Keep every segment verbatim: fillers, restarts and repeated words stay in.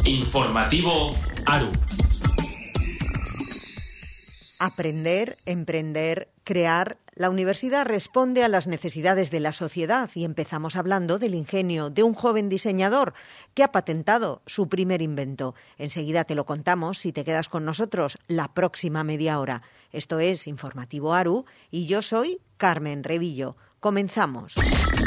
Informativo ARU. Aprender, emprender, crear. La universidad responde a las necesidades de la sociedad y empezamos hablando del ingenio de un joven diseñador que ha patentado su primer invento. Enseguida te lo contamos si te quedas con nosotros la próxima media hora. Esto es Informativo ARU y yo soy Carmen Revillo. Comenzamos.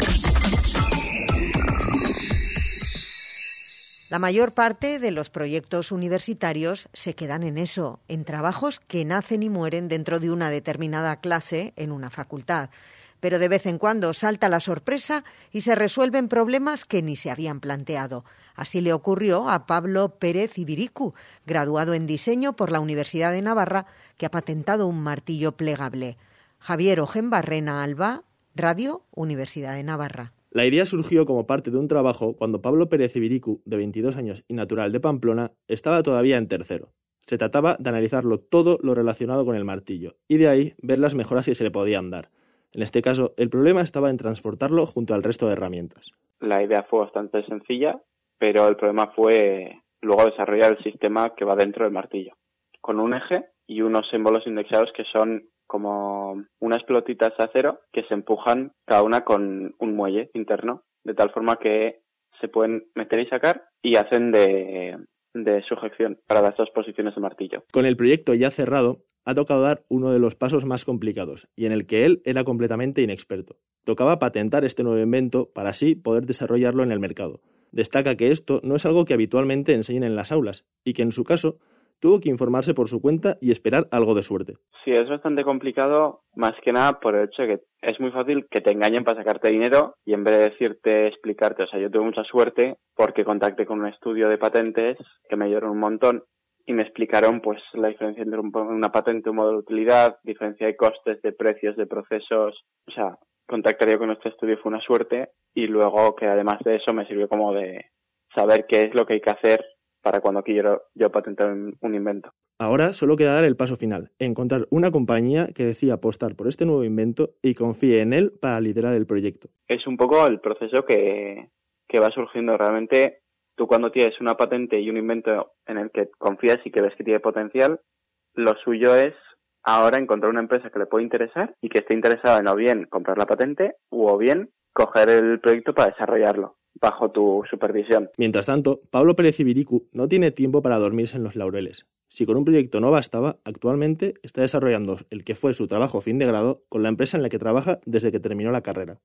La mayor parte de los proyectos universitarios se quedan en eso, en trabajos que nacen y mueren dentro de una determinada clase en una facultad. Pero de vez en cuando salta la sorpresa y se resuelven problemas que ni se habían planteado. Así le ocurrió a Pablo Pérez Ibiricu, graduado en diseño por la Universidad de Navarra, que ha patentado un martillo plegable. Javier Ojenbarrena Alba, Radio Universidad de Navarra. La idea surgió como parte de un trabajo cuando Pablo Pérez Ibiricu, de veintidós años y natural de Pamplona, estaba todavía en tercero. Se trataba de analizarlo todo lo relacionado con el martillo, y de ahí ver las mejoras que se le podían dar. En este caso, el problema estaba en transportarlo junto al resto de herramientas. La idea fue bastante sencilla, pero el problema fue luego desarrollar el sistema que va dentro del martillo, con un eje y unos símbolos indexados que son como unas pelotitas de acero que se empujan cada una con un muelle interno, de tal forma que se pueden meter y sacar y hacen de, de sujeción para las dos posiciones del martillo. Con el proyecto ya cerrado, ha tocado dar uno de los pasos más complicados y en el que él era completamente inexperto. Tocaba patentar este nuevo invento para así poder desarrollarlo en el mercado. Destaca que esto no es algo que habitualmente enseñen en las aulas y que en su caso tuvo que informarse por su cuenta y esperar algo de suerte. Sí, es bastante complicado, más que nada por el hecho de que es muy fácil que te engañen para sacarte dinero y en vez de decirte, explicarte, o sea, yo tuve mucha suerte porque contacté con un estudio de patentes que me ayudaron un montón y me explicaron pues la diferencia entre un, una patente y un modelo de utilidad, diferencia de costes, de precios, de procesos, o sea, contactar yo con este estudio fue una suerte y luego que además de eso me sirvió como de saber qué es lo que hay que hacer para cuando quiero yo patentar un, un invento. Ahora solo queda dar el paso final, encontrar una compañía que decida apostar por este nuevo invento y confíe en él para liderar el proyecto. Es un poco el proceso que, que va surgiendo realmente. Tú cuando tienes una patente y un invento en el que confías y que ves que tiene potencial, lo suyo es ahora encontrar una empresa que le pueda interesar y que esté interesada en o bien comprar la patente o bien coger el proyecto para desarrollarlo bajo tu supervisión. Mientras tanto, Pablo Pérez Ibiricu no tiene tiempo para dormirse en los laureles. Si con un proyecto no bastaba, actualmente está desarrollando el que fue su trabajo fin de grado con la empresa en la que trabaja desde que terminó la carrera.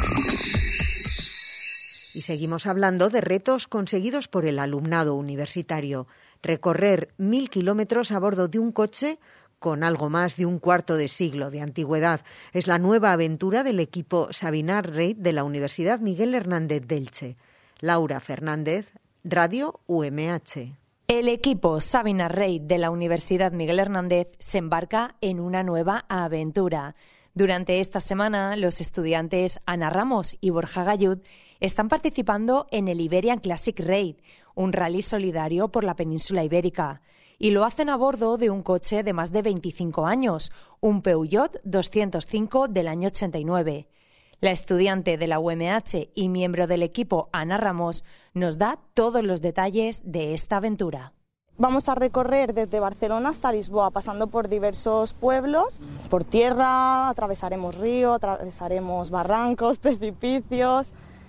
Y seguimos hablando de retos conseguidos por el alumnado universitario. Recorrer mil kilómetros a bordo de un coche con algo más de un cuarto de siglo de antigüedad. Es la nueva aventura del equipo Sabinar Reid de la Universidad Miguel Hernández de Elche. Laura Fernández, Radio U M H. El equipo Sabinar Reid de la Universidad Miguel Hernández se embarca en una nueva aventura. Durante esta semana, los estudiantes Ana Ramos y Borja Gallud están participando en el Iberian Classic Raid, un rally solidario por la península ibérica. Y lo hacen a bordo de un coche de más de veinticinco años, un Peugeot doscientos cinco del año ochenta y nueve. La estudiante de la U M H y miembro del equipo Ana Ramos nos da todos los detalles de esta aventura. Vamos a recorrer desde Barcelona hasta Lisboa, pasando por diversos pueblos, por tierra, atravesaremos río, atravesaremos barrancos, precipicios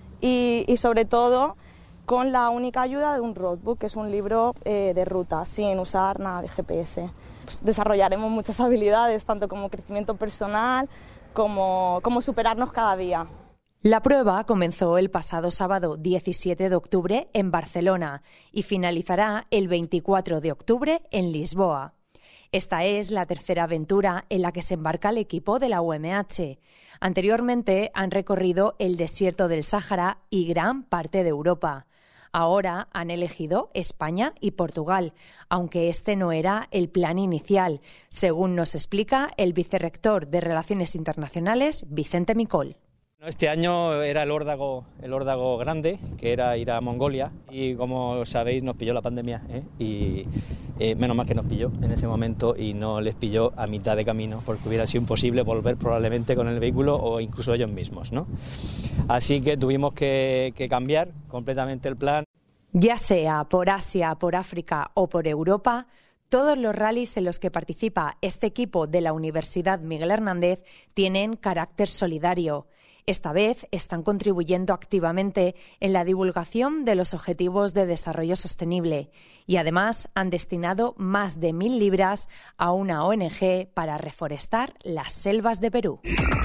y, y sobre todo con la única ayuda de un roadbook, que es un libro eh, de ruta, sin usar nada de G P S. Pues desarrollaremos muchas habilidades, tanto como crecimiento personal, como, como superarnos cada día. La prueba comenzó el pasado sábado diecisiete de octubre en Barcelona y finalizará el veinticuatro de octubre en Lisboa. Esta es la tercera aventura en la que se embarca el equipo de la U M H. Anteriormente han recorrido el desierto del Sáhara y gran parte de Europa. Ahora han elegido España y Portugal, aunque este no era el plan inicial, según nos explica el vicerrector de Relaciones Internacionales, Vicente Micol. Este año era el órdago, el órdago grande, que era ir a Mongolia, y como sabéis nos pilló la pandemia, ¿eh? y eh, menos mal que nos pilló en ese momento y no les pilló a mitad de camino, porque hubiera sido imposible volver probablemente con el vehículo o incluso ellos mismos, ¿no? Así que tuvimos que, que cambiar completamente el plan. Ya sea por Asia, por África o por Europa, todos los rallies en los que participa este equipo de la Universidad Miguel Hernández tienen carácter solidario. Esta vez están contribuyendo activamente en la divulgación de los Objetivos de Desarrollo Sostenible y además han destinado más de mil libras a una O N G para reforestar las selvas de Perú.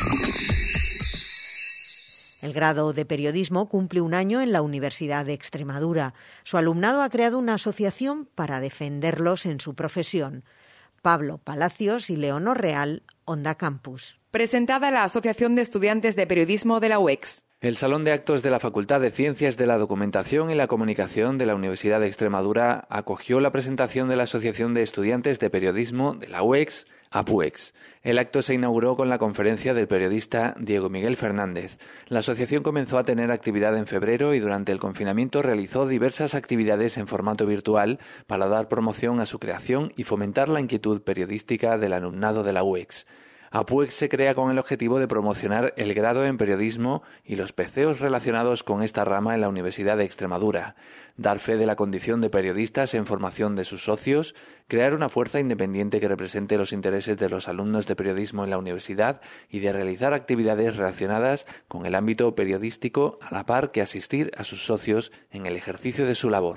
El grado de periodismo cumple un año en la Universidad de Extremadura. Su alumnado ha creado una asociación para defenderlos en su profesión. Pablo Palacios y Leonor Real, Onda Campus. Presentada la Asociación de Estudiantes de Periodismo de la U E X. El Salón de Actos de la Facultad de Ciencias de la Documentación y la Comunicación de la Universidad de Extremadura acogió la presentación de la Asociación de Estudiantes de Periodismo de la U E X, A P U E X. El acto se inauguró con la conferencia del periodista Diego Miguel Fernández. La asociación comenzó a tener actividad en febrero y durante el confinamiento realizó diversas actividades en formato virtual para dar promoción a su creación y fomentar la inquietud periodística del alumnado de la U E X. A P U E X se crea con el objetivo de promocionar el grado en periodismo y los P C Os relacionados con esta rama en la Universidad de Extremadura, dar fe de la condición de periodistas en formación de sus socios, crear una fuerza independiente que represente los intereses de los alumnos de periodismo en la universidad y de realizar actividades relacionadas con el ámbito periodístico a la par que asistir a sus socios en el ejercicio de su labor.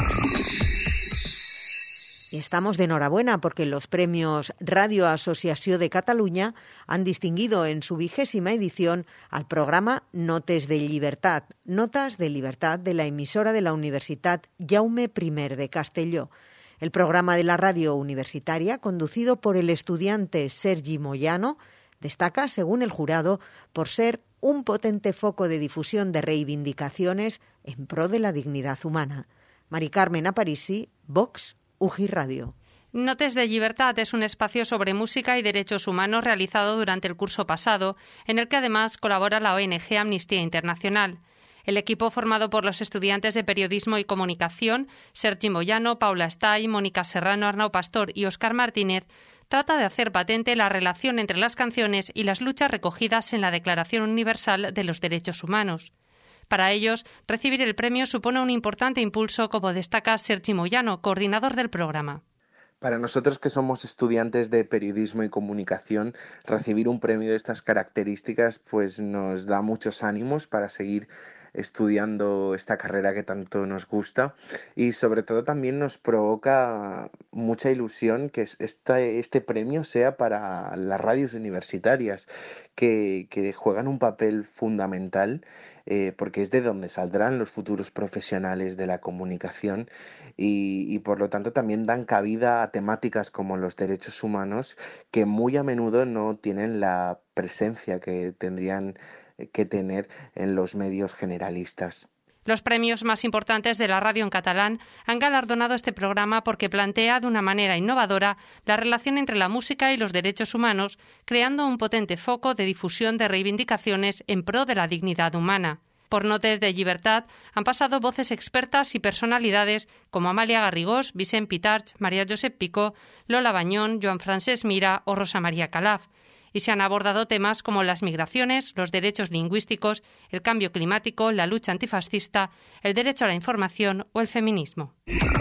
Y estamos de enhorabuena porque los premios Radio Associació de Cataluña han distinguido en su vigésima edición al programa Notes de Llibertat, Notas de Libertad de la emisora de la Universitat Jaume I de Castelló. El programa de la radio universitaria, conducido por el estudiante Sergi Moyano, destaca, según el jurado, por ser un potente foco de difusión de reivindicaciones en pro de la dignidad humana. Mari Carmen Aparici, Vox, U G I Radio. Notes de Llibertat es un espacio sobre música y derechos humanos realizado durante el curso pasado, en el que además colabora la O N G Amnistía Internacional. El equipo, formado por los estudiantes de Periodismo y Comunicación, Sergi Moyano, Paula Estay, Mónica Serrano, Arnau Pastor y Óscar Martínez, trata de hacer patente la relación entre las canciones y las luchas recogidas en la Declaración Universal de los Derechos Humanos. Para ellos, recibir el premio supone un importante impulso, como destaca Sergi Moyano, coordinador del programa. Para nosotros, que somos estudiantes de periodismo y comunicación, recibir un premio de estas características pues nos da muchos ánimos para seguir estudiando esta carrera que tanto nos gusta, y sobre todo también nos provoca mucha ilusión que este, este premio sea para las radios universitarias, que, que juegan un papel fundamental, eh, porque es de donde saldrán los futuros profesionales de la comunicación, y, y por lo tanto también dan cabida a temáticas como los derechos humanos, que muy a menudo no tienen la presencia que tendrían que tener en los medios generalistas. Los premios más importantes de la radio en catalán han galardonado este programa porque plantea de una manera innovadora la relación entre la música y los derechos humanos, creando un potente foco de difusión de reivindicaciones en pro de la dignidad humana. Por Notes de Llibertat han pasado voces expertas y personalidades como Amalia Garrigós, Vicent Pitarch, María Josep Picó, Lola Bañón, Joan Francesc Mira o Rosa María Calaf. Y se han abordado temas como las migraciones, los derechos lingüísticos, el cambio climático, la lucha antifascista, el derecho a la información o el feminismo.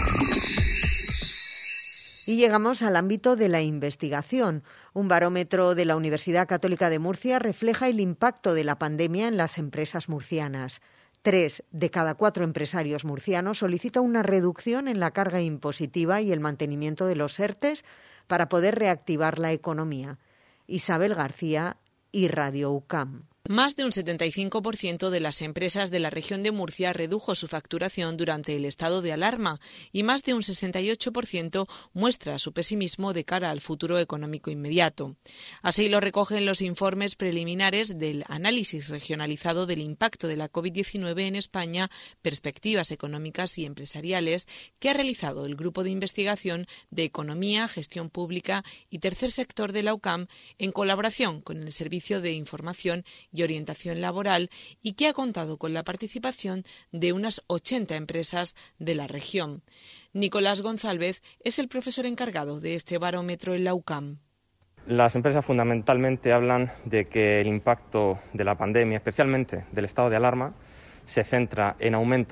Y llegamos al ámbito de la investigación. Un barómetro de la Universidad Católica de Murcia refleja el impacto de la pandemia en las empresas murcianas. Tres de cada cuatro empresarios murcianos solicitan una reducción en la carga impositiva y el mantenimiento de los ERTES para poder reactivar la economía. Isabel García y Radio U C A M. Más de un setenta y cinco por ciento de las empresas de la región de Murcia redujo su facturación durante el estado de alarma y más de un sesenta y ocho por ciento muestra su pesimismo de cara al futuro económico inmediato. Así lo recogen los informes preliminares del análisis regionalizado del impacto de la covid diecinueve en España, perspectivas económicas y empresariales, que ha realizado el Grupo de Investigación de Economía, Gestión Pública y Tercer Sector de la U C A M en colaboración con el Servicio de Información y Orientación Laboral, y que ha contado con la participación de unas ochenta empresas de la región. Nicolás González es el profesor encargado de este barómetro en la U C A M. Las empresas fundamentalmente hablan de que el impacto de la pandemia, especialmente del estado de alarma, se centra en aumentos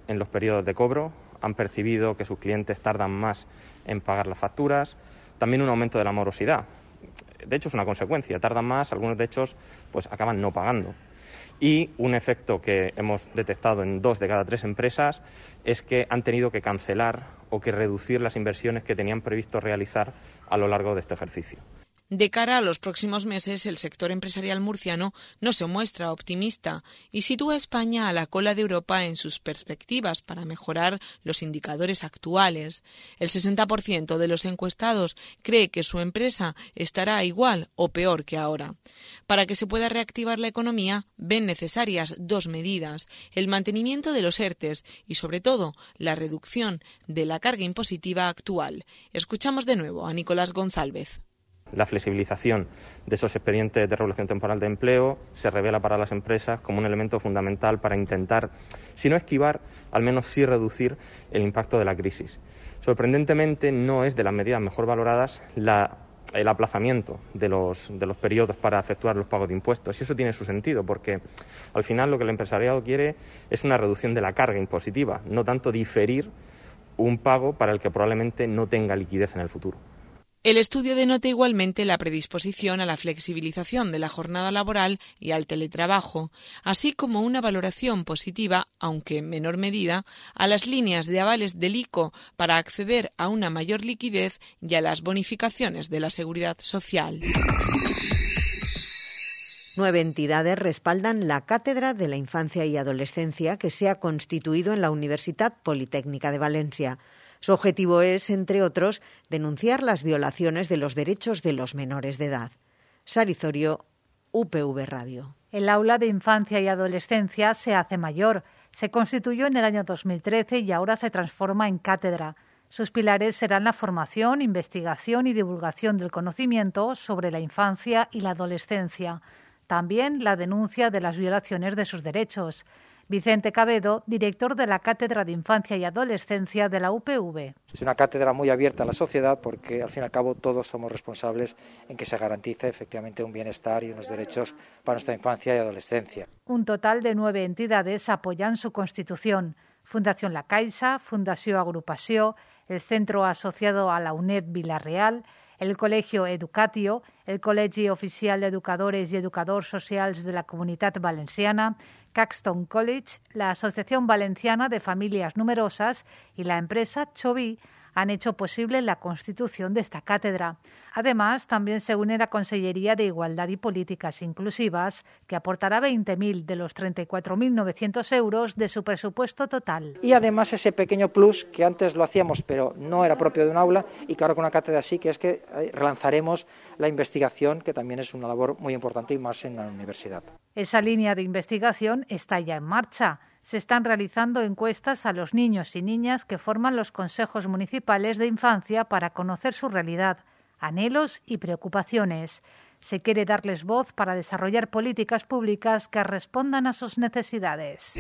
en los periodos de cobro, han percibido que sus clientes tardan más en pagar las facturas, también un aumento de la morosidad. De hecho, es una consecuencia, tardan más, algunos de hechos pues acaban no pagando. Y un efecto que hemos detectado en dos de cada tres empresas es que han tenido que cancelar o que reducir las inversiones que tenían previsto realizar a lo largo de este ejercicio. De cara a los próximos meses, el sector empresarial murciano no se muestra optimista y sitúa a España a la cola de Europa en sus perspectivas para mejorar los indicadores actuales. El sesenta por ciento de los encuestados cree que su empresa estará igual o peor que ahora. Para que se pueda reactivar la economía, ven necesarias dos medidas: el mantenimiento de los ERTES y, sobre todo, la reducción de la carga impositiva actual. Escuchamos de nuevo a Nicolás González. La flexibilización de esos expedientes de regulación temporal de empleo se revela para las empresas como un elemento fundamental para intentar, si no esquivar, al menos sí reducir el impacto de la crisis. Sorprendentemente, no es de las medidas mejor valoradas la, el aplazamiento de los, de los periodos para efectuar los pagos de impuestos. Y eso tiene su sentido, porque al final lo que el empresariado quiere es una reducción de la carga impositiva, no tanto diferir un pago para el que probablemente no tenga liquidez en el futuro. El estudio denota igualmente la predisposición a la flexibilización de la jornada laboral y al teletrabajo, así como una valoración positiva, aunque en menor medida, a las líneas de avales del I C O para acceder a una mayor liquidez y a las bonificaciones de la Seguridad Social. Nueve entidades respaldan la Cátedra de la Infancia y Adolescencia que se ha constituido en la Universidad Politécnica de Valencia. Su objetivo es, entre otros, denunciar las violaciones de los derechos de los menores de edad. Sari Zorio, U P V Radio. El Aula de Infancia y Adolescencia se hace mayor. Se constituyó en el año dos mil trece y ahora se transforma en cátedra. Sus pilares serán la formación, investigación y divulgación del conocimiento sobre la infancia y la adolescencia. También la denuncia de las violaciones de sus derechos. Vicente Cabedo, director de la Cátedra de Infancia y Adolescencia de la U P V. Es una cátedra muy abierta a la sociedad porque, al fin y al cabo, todos somos responsables en que se garantice efectivamente un bienestar y unos derechos para nuestra infancia y adolescencia. Un total de nueve entidades apoyan su constitución. Fundación La Caixa, Fundació Agrupació, el Centro Asociado a la UNED Vila-real, el Colegio Educatio, el Col·legi Oficial d'Educadores i Educadors Socials de la Comunitat Valenciana, Caxton College, la Asociación Valenciana de Familias Numerosas y la empresa Choví han hecho posible la constitución de esta cátedra. Además, también se une la Consellería de Igualdad y Políticas Inclusivas, que aportará veinte mil de los treinta y cuatro mil novecientos euros de su presupuesto total. Y además ese pequeño plus que antes lo hacíamos, pero no era propio de un aula, y que ahora con una cátedra sí, que es que relanzaremos la investigación, que también es una labor muy importante y más en la universidad. Esa línea de investigación está ya en marcha. Se están realizando encuestas a los niños y niñas que forman los consejos municipales de infancia para conocer su realidad, anhelos y preocupaciones. Se quiere darles voz para desarrollar políticas públicas que respondan a sus necesidades.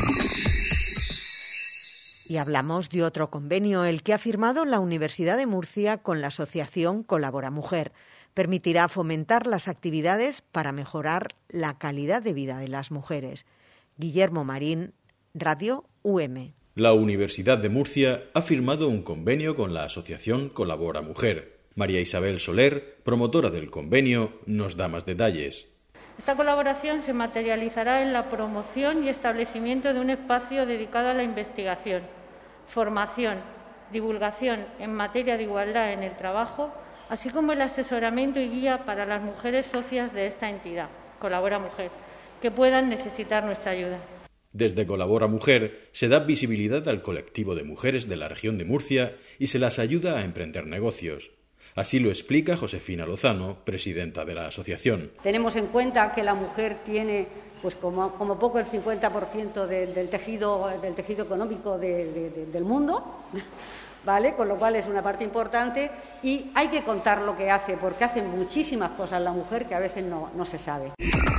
Y hablamos de otro convenio, el que ha firmado la Universidad de Murcia con la asociación Colabora Mujer. Permitirá fomentar las actividades para mejorar la calidad de vida de las mujeres. Guillermo Marín, Radio U M. La Universidad de Murcia ha firmado un convenio con la asociación Colabora Mujer. María Isabel Soler, promotora del convenio, nos da más detalles. Esta colaboración se materializará en la promoción y establecimiento de un espacio dedicado a la investigación, formación, divulgación en materia de igualdad en el trabajo, así como el asesoramiento y guía para las mujeres socias de esta entidad, Colabora Mujer, que puedan necesitar nuestra ayuda. Desde Colabora Mujer se da visibilidad al colectivo de mujeres de la región de Murcia y se las ayuda a emprender negocios. Así lo explica Josefina Lozano, presidenta de la asociación. Tenemos en cuenta que la mujer tiene, pues como, como poco, el cincuenta por ciento de, del, tejido, del tejido económico de, de, de, del mundo, ¿vale? Con lo cual es una parte importante y hay que contar lo que hace, porque hace muchísimas cosas la mujer que a veces no, no se sabe.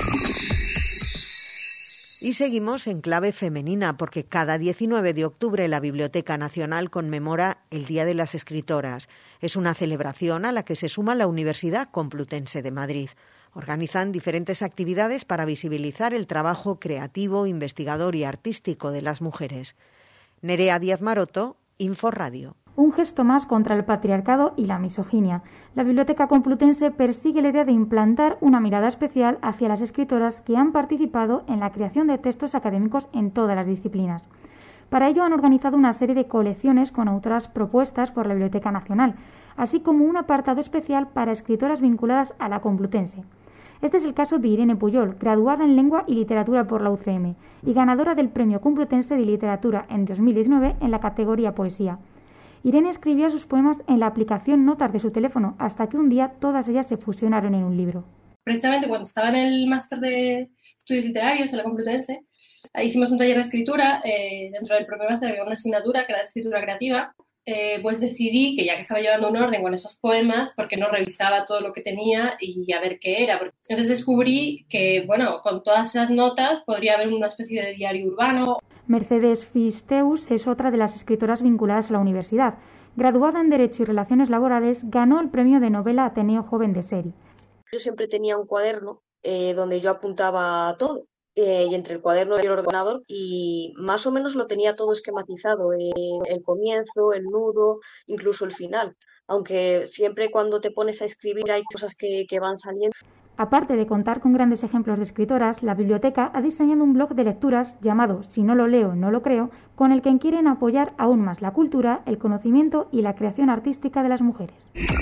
Y seguimos en clave femenina, porque cada diecinueve de octubre la Biblioteca Nacional conmemora el Día de las Escritoras. Es una celebración a la que se suma la Universidad Complutense de Madrid. Organizan diferentes actividades para visibilizar el trabajo creativo, investigador y artístico de las mujeres. Nerea Díaz Maroto, Inforradio. Un gesto más contra el patriarcado y la misoginia. La Biblioteca Complutense persigue la idea de implantar una mirada especial hacia las escritoras que han participado en la creación de textos académicos en todas las disciplinas. Para ello han organizado una serie de colecciones con autoras propuestas por la Biblioteca Nacional, así como un apartado especial para escritoras vinculadas a la Complutense. Este es el caso de Irene Puyol, graduada en Lengua y Literatura por la U C M y ganadora del Premio Complutense de Literatura en dos mil diecinueve en la categoría Poesía. Irene escribía sus poemas en la aplicación Notas de su teléfono, hasta que un día todas ellas se fusionaron en un libro. Precisamente cuando estaba en el máster de estudios literarios en la Complutense, ahí hicimos un taller de escritura. Eh, dentro del propio máster había una asignatura que era de escritura creativa. Eh, pues decidí que ya que estaba llevando un orden con esos poemas, porque no revisaba todo lo que tenía y a ver qué era. Entonces descubrí que, bueno, con todas esas notas podría haber una especie de diario urbano. Mercedes Fisteus es otra de las escritoras vinculadas a la universidad. Graduada en Derecho y Relaciones Laborales, ganó el premio de novela Ateneo Joven de Seri. Yo siempre tenía un cuaderno eh, donde yo apuntaba todo. Eh, y entre el cuaderno y el ordenador, y más o menos lo tenía todo esquematizado, eh, el comienzo, el nudo, incluso el final, aunque siempre cuando te pones a escribir hay cosas que, que van saliendo. Aparte de contar con grandes ejemplos de escritoras, la biblioteca ha diseñado un blog de lecturas llamado Si no lo leo, no lo creo, con el que quieren apoyar aún más la cultura, el conocimiento y la creación artística de las mujeres.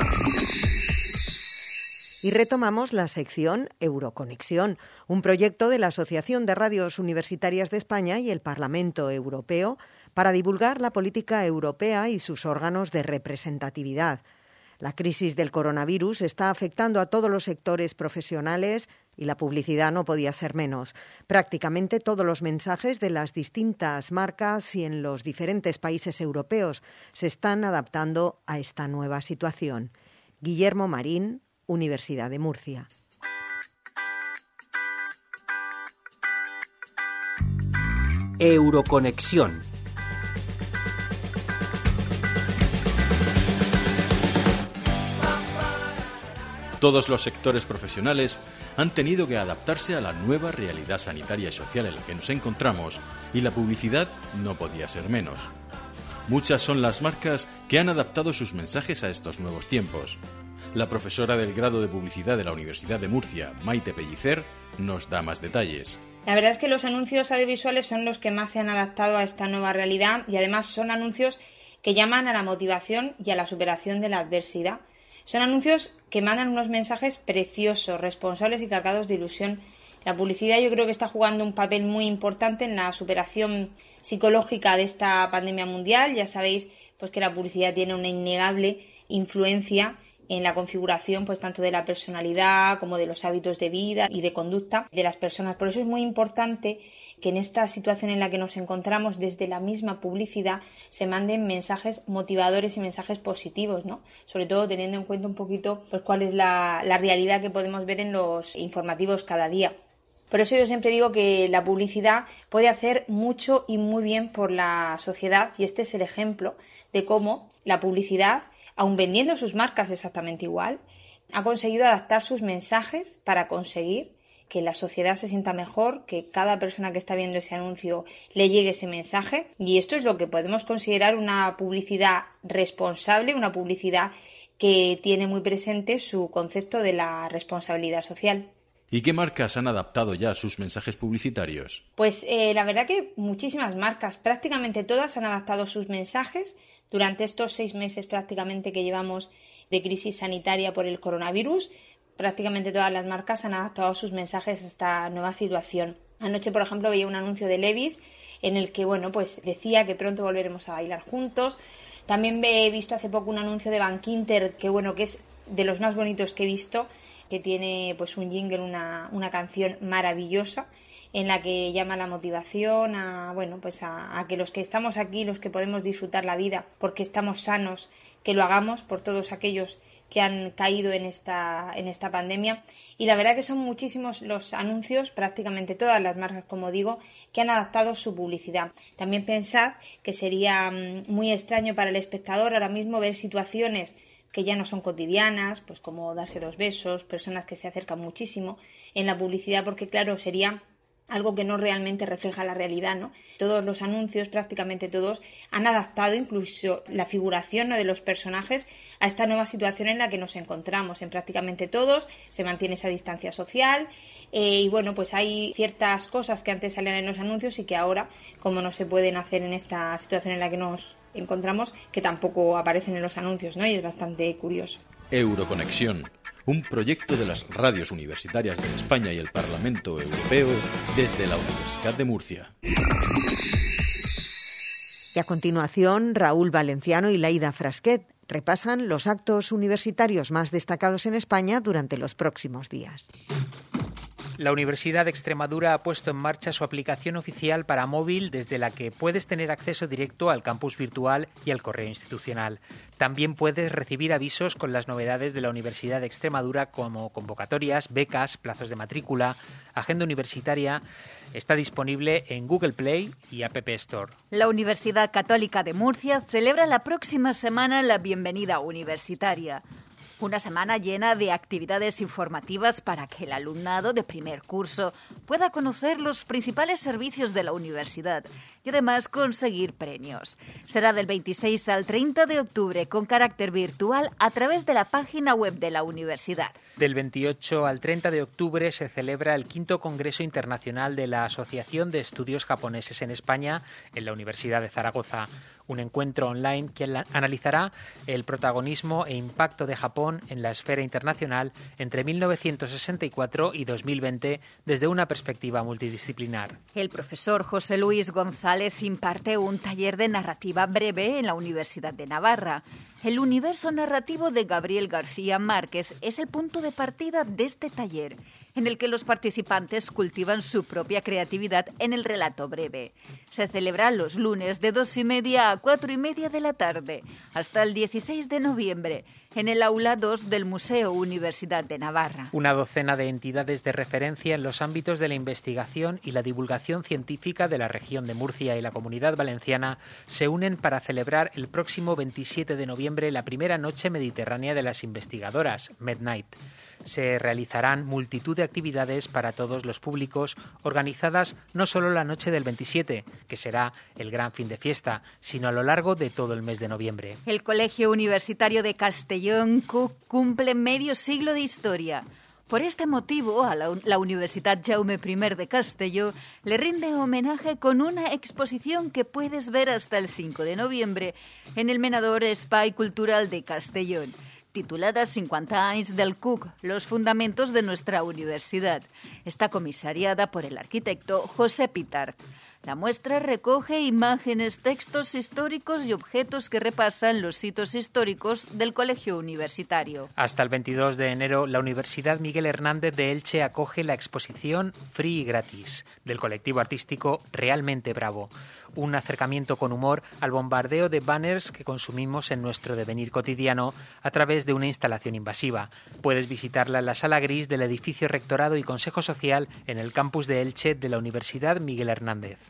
Y retomamos la sección Euroconexión, un proyecto de la Asociación de Radios Universitarias de España y el Parlamento Europeo para divulgar la política europea y sus órganos de representatividad. La crisis del coronavirus está afectando a todos los sectores profesionales y la publicidad no podía ser menos. Prácticamente todos los mensajes de las distintas marcas y en los diferentes países europeos se están adaptando a esta nueva situación. Guillermo Marín, Universidad de Murcia. Euroconexión. Todos los sectores profesionales han tenido que adaptarse a la nueva realidad sanitaria y social en la que nos encontramos, y la publicidad no podía ser menos. Muchas son las marcas que han adaptado sus mensajes a estos nuevos tiempos. La profesora del grado de Publicidad de la Universidad de Murcia, Maite Pellicer, nos da más detalles. La verdad es que los anuncios audiovisuales son los que más se han adaptado a esta nueva realidad, y además son anuncios que llaman a la motivación y a la superación de la adversidad. Son anuncios que mandan unos mensajes preciosos, responsables y cargados de ilusión. La publicidad yo creo que está jugando un papel muy importante en la superación psicológica de esta pandemia mundial. Ya sabéis pues que la publicidad tiene una innegable influencia en la configuración pues tanto de la personalidad como de los hábitos de vida y de conducta de las personas. Por eso es muy importante que en esta situación en la que nos encontramos, desde la misma publicidad se manden mensajes motivadores y mensajes positivos, ¿no? Sobre todo teniendo en cuenta un poquito pues cuál es la, la realidad que podemos ver en los informativos cada día. Por eso yo siempre digo que la publicidad puede hacer mucho y muy bien por la sociedad, y este es el ejemplo de cómo la publicidad, aun vendiendo sus marcas exactamente igual, ha conseguido adaptar sus mensajes para conseguir que la sociedad se sienta mejor, que cada persona que está viendo ese anuncio le llegue ese mensaje, y esto es lo que podemos considerar una publicidad responsable, una publicidad que tiene muy presente su concepto de la responsabilidad social. ¿Y qué marcas han adaptado ya sus mensajes publicitarios? Pues eh, la verdad que muchísimas marcas, prácticamente todas han adaptado sus mensajes durante estos seis meses prácticamente que llevamos de crisis sanitaria por el coronavirus. Prácticamente todas las marcas han adaptado sus mensajes a esta nueva situación. Anoche, por ejemplo, veía un anuncio de Levi's en el que, bueno, pues decía que pronto volveremos a bailar juntos. También he visto hace poco un anuncio de Bankinter que, bueno, que es de los más bonitos que he visto, que tiene pues un jingle, una, una canción maravillosa en la que llama a la motivación, a bueno pues a, a que los que estamos aquí, los que podemos disfrutar la vida porque estamos sanos, que lo hagamos por todos aquellos que han caído en esta en esta pandemia. Y la verdad que son muchísimos los anuncios, prácticamente todas las marcas, como digo, que han adaptado su publicidad. También pensad que sería muy extraño para el espectador ahora mismo ver situaciones que ya no son cotidianas, pues como darse dos besos, personas que se acercan muchísimo en la publicidad, porque claro, sería algo que no realmente refleja la realidad, ¿no? Todos los anuncios, prácticamente todos, han adaptado incluso la figuración, ¿no?, de los personajes a esta nueva situación en la que nos encontramos. En prácticamente todos se mantiene esa distancia social eh, y bueno, pues hay ciertas cosas que antes salían en los anuncios y que ahora, como no se pueden hacer en esta situación en la que nos encontramos, que tampoco aparecen en los anuncios, ¿no? Y es bastante curioso. Euroconexión, un proyecto de las radios universitarias de España y el Parlamento Europeo desde la Universidad de Murcia. Y a continuación, Raúl Valenciano y Laida Frasquet repasan los actos universitarios más destacados en España durante los próximos días. La Universidad de Extremadura ha puesto en marcha su aplicación oficial para móvil, desde la que puedes tener acceso directo al campus virtual y al correo institucional. También puedes recibir avisos con las novedades de la Universidad de Extremadura, como convocatorias, becas, plazos de matrícula, agenda universitaria. Está disponible en Google Play y App Store. La Universidad Católica de Murcia celebra la próxima semana la Bienvenida Universitaria. Una semana llena de actividades informativas para que el alumnado de primer curso pueda conocer los principales servicios de la universidad y además conseguir premios. Será del veintiséis al treinta de octubre con carácter virtual a través de la página web de la universidad. Del veintiocho al treinta de octubre se celebra el quinto Congreso Internacional de la Asociación de Estudios Japoneses en España en la Universidad de Zaragoza. Un encuentro online que analizará el protagonismo e impacto de Japón en la esfera internacional entre mil novecientos sesenta y cuatro y dos mil veinte desde una perspectiva multidisciplinar. El profesor José Luis González imparte un taller de narrativa breve en la Universidad de Navarra. El universo narrativo de Gabriel García Márquez es el punto de partida de este taller, en el que los participantes cultivan su propia creatividad en el relato breve. Se celebra los lunes de dos y media a cuatro y media de la tarde, hasta el dieciséis de noviembre, en el aula dos del Museo Universidad de Navarra. Una docena de entidades de referencia en los ámbitos de la investigación y la divulgación científica de la región de Murcia y la Comunidad Valenciana se unen para celebrar el próximo veintisiete de noviembre la primera noche mediterránea de las investigadoras, MedNight. Se realizarán multitud de actividades para todos los públicos, organizadas no solo la noche del veintisiete, que será el gran fin de fiesta, sino a lo largo de todo el mes de noviembre. El Colegio Universitario de Castellón C U C cumple medio siglo de historia. Por este motivo, a la, la Universidad Jaume I de Castelló le rinde homenaje con una exposición que puedes ver hasta el cinco de noviembre en el Menador Espai Cultural de Castellón, titulada cincuenta anys del C U C, los fundamentos de nuestra universidad. Está comisariada por el arquitecto José Pitart. La muestra recoge imágenes, textos históricos y objetos que repasan los hitos históricos del colegio universitario. Hasta el veintidós de enero, la Universidad Miguel Hernández de Elche acoge la exposición Free y Gratis del colectivo artístico Realmente Bravo. Un acercamiento con humor al bombardeo de banners que consumimos en nuestro devenir cotidiano a través de una instalación invasiva. Puedes visitarla en la sala gris del edificio Rectorado y Consejo Social en el campus de Elche de la Universidad Miguel Hernández.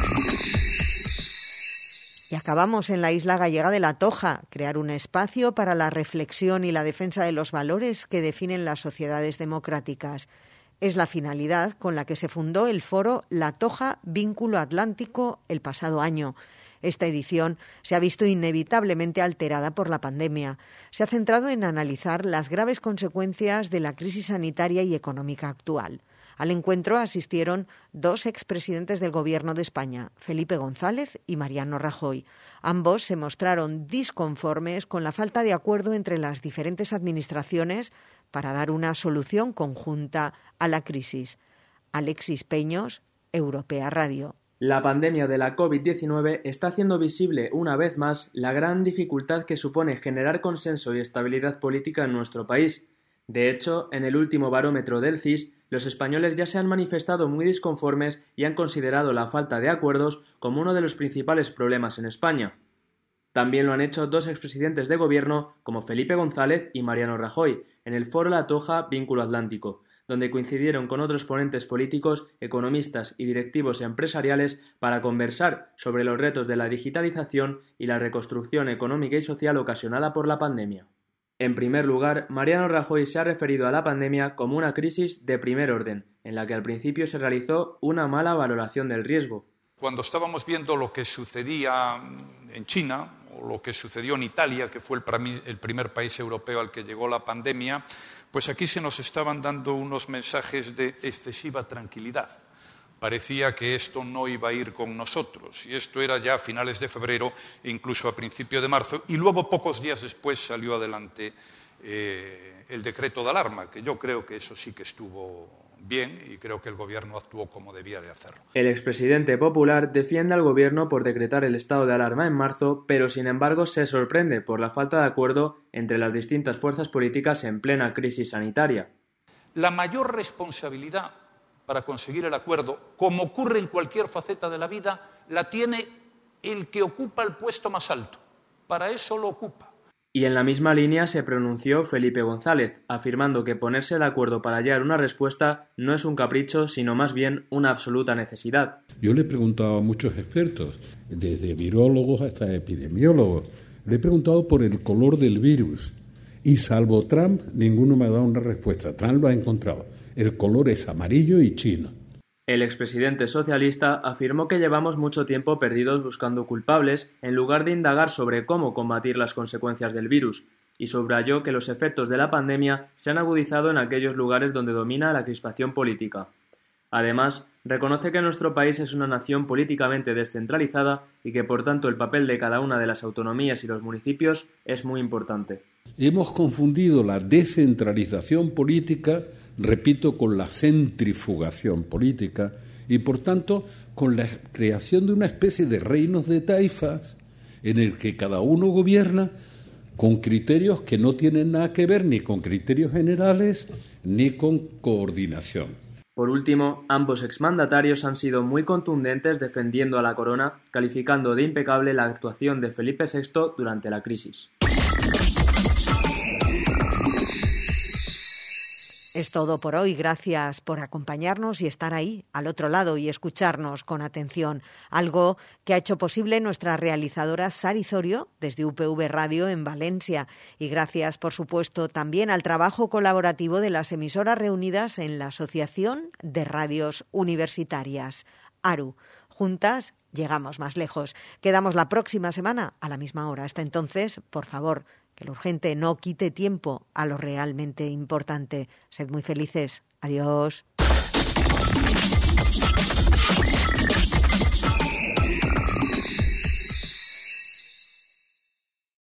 Y acabamos en la isla gallega de La Toja, crear un espacio para la reflexión y la defensa de los valores que definen las sociedades democráticas. Es la finalidad con la que se fundó el foro La Toja Vínculo Atlántico el pasado año. Esta edición se ha visto inevitablemente alterada por la pandemia. Se ha centrado en analizar las graves consecuencias de la crisis sanitaria y económica actual. Al encuentro asistieron dos expresidentes del Gobierno de España, Felipe González y Mariano Rajoy. Ambos se mostraron disconformes con la falta de acuerdo entre las diferentes administraciones para dar una solución conjunta a la crisis. Alexis Peños, Europea Radio. La pandemia de la COVID diecinueve está haciendo visible una vez más la gran dificultad que supone generar consenso y estabilidad política en nuestro país. De hecho, en el último barómetro del C I S, los españoles ya se han manifestado muy disconformes y han considerado la falta de acuerdos como uno de los principales problemas en España. También lo han hecho dos expresidentes de gobierno como Felipe González y Mariano Rajoy en el foro La Toja Vínculo Atlántico, donde coincidieron con otros ponentes políticos, economistas y directivos empresariales para conversar sobre los retos de la digitalización y la reconstrucción económica y social ocasionada por la pandemia. En primer lugar, Mariano Rajoy se ha referido a la pandemia como una crisis de primer orden, en la que al principio se realizó una mala valoración del riesgo. Cuando estábamos viendo lo que sucedía en China o lo que sucedió en Italia, que fue el primer país europeo al que llegó la pandemia, pues aquí se nos estaban dando unos mensajes de excesiva tranquilidad. Parecía que esto no iba a ir con nosotros, y esto era ya a finales de febrero e incluso a principios de marzo, y luego pocos días después salió adelante eh, el decreto de alarma, que yo creo que eso sí que estuvo bien y creo que el Gobierno actuó como debía de hacerlo. El expresidente popular defiende al Gobierno por decretar el estado de alarma en marzo, pero sin embargo se sorprende por la falta de acuerdo entre las distintas fuerzas políticas en plena crisis sanitaria. La mayor responsabilidad para conseguir el acuerdo, como ocurre en cualquier faceta de la vida, la tiene el que ocupa el puesto más alto. Para eso lo ocupa. Y en la misma línea se pronunció Felipe González, afirmando que ponerse de acuerdo para hallar una respuesta no es un capricho, sino más bien una absoluta necesidad. Yo le he preguntado a muchos expertos, desde virólogos hasta epidemiólogos, le he preguntado por el color del virus y salvo Trump, ninguno me ha dado una respuesta. Trump lo ha encontrado. El color es amarillo y chino. El expresidente socialista afirmó que llevamos mucho tiempo perdidos buscando culpables en lugar de indagar sobre cómo combatir las consecuencias del virus, y subrayó que los efectos de la pandemia se han agudizado en aquellos lugares donde domina la crispación política. Además, reconoce que nuestro país es una nación políticamente descentralizada y que por tanto el papel de cada una de las autonomías y los municipios es muy importante. Hemos confundido la descentralización política, repito, con la centrifugación política y por tanto con la creación de una especie de reinos de taifas en el que cada uno gobierna con criterios que no tienen nada que ver ni con criterios generales ni con coordinación. Por último, ambos exmandatarios han sido muy contundentes defendiendo a la corona, calificando de impecable la actuación de Felipe sexto durante la crisis. Es todo por hoy. Gracias por acompañarnos y estar ahí, al otro lado, y escucharnos con atención. Algo que ha hecho posible nuestra realizadora Sari Zorio desde U P V Radio en Valencia. Y gracias, por supuesto, también al trabajo colaborativo de las emisoras reunidas en la Asociación de Radios Universitarias, ARU. Juntas llegamos más lejos. Quedamos la próxima semana a la misma hora. Hasta entonces, por favor, que lo urgente no quite tiempo a lo realmente importante. Sed muy felices. Adiós.